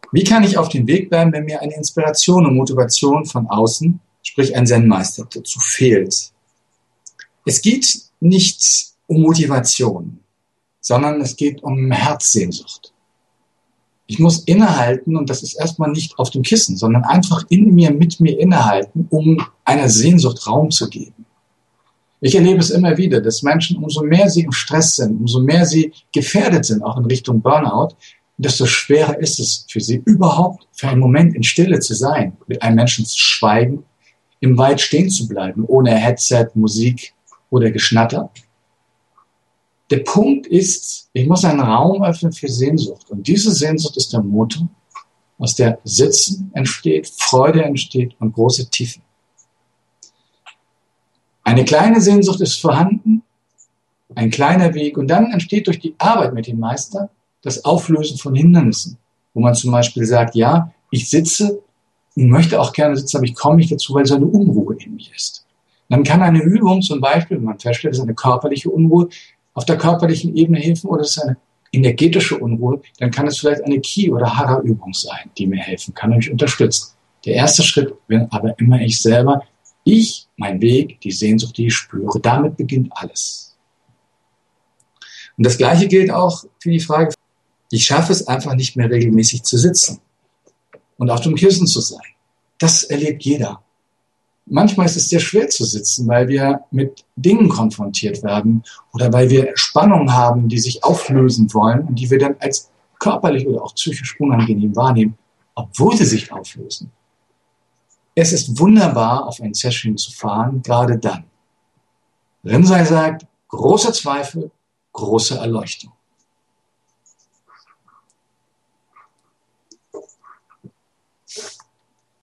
Wie kann ich auf dem Weg bleiben, wenn mir eine Inspiration und Motivation von außen, sprich ein Zen-Meister, dazu fehlt? Es geht nicht um Motivation, sondern es geht um Herzsehnsucht. Ich muss innehalten, und das ist erstmal nicht auf dem Kissen, sondern einfach in mir, mit mir innehalten, um einer Sehnsucht Raum zu geben. Ich erlebe es immer wieder, dass Menschen, umso mehr sie im Stress sind, umso mehr sie gefährdet sind, auch in Richtung Burnout, desto schwerer ist es für sie, überhaupt für einen Moment in Stille zu sein, mit einem Menschen zu schweigen, im Wald stehen zu bleiben, ohne Headset, Musik oder Geschnatter. Der Punkt ist, ich muss einen Raum öffnen für Sehnsucht. Und diese Sehnsucht ist der Motor, aus der Sitzen entsteht, Freude entsteht und große Tiefe. Eine kleine Sehnsucht ist vorhanden, ein kleiner Weg, und dann entsteht durch die Arbeit mit dem Meister das Auflösen von Hindernissen, wo man zum Beispiel sagt, ja, ich sitze und möchte auch gerne sitzen, aber ich komme nicht dazu, weil so eine Unruhe in mir ist. Dann kann eine Übung zum Beispiel, wenn man feststellt, es ist eine körperliche Unruhe, auf der körperlichen Ebene helfen, oder es ist eine energetische Unruhe, dann kann es vielleicht eine Ki- oder Hara-Übung sein, die mir helfen kann und mich unterstützt. Der erste Schritt bin aber immer ich selber, mein Weg, die Sehnsucht, die ich spüre. Damit beginnt alles. Und das Gleiche gilt auch für die Frage, ich schaffe es einfach nicht mehr regelmäßig zu sitzen und auf dem Kissen zu sein. Das erlebt jeder. Manchmal ist es sehr schwer zu sitzen, weil wir mit Dingen konfrontiert werden oder weil wir Spannungen haben, die sich auflösen wollen und die wir dann als körperlich oder auch psychisch unangenehm wahrnehmen, obwohl sie sich auflösen. Es ist wunderbar, auf ein Session zu fahren, gerade dann. Rinzai sagt, großer Zweifel, große Erleuchtung.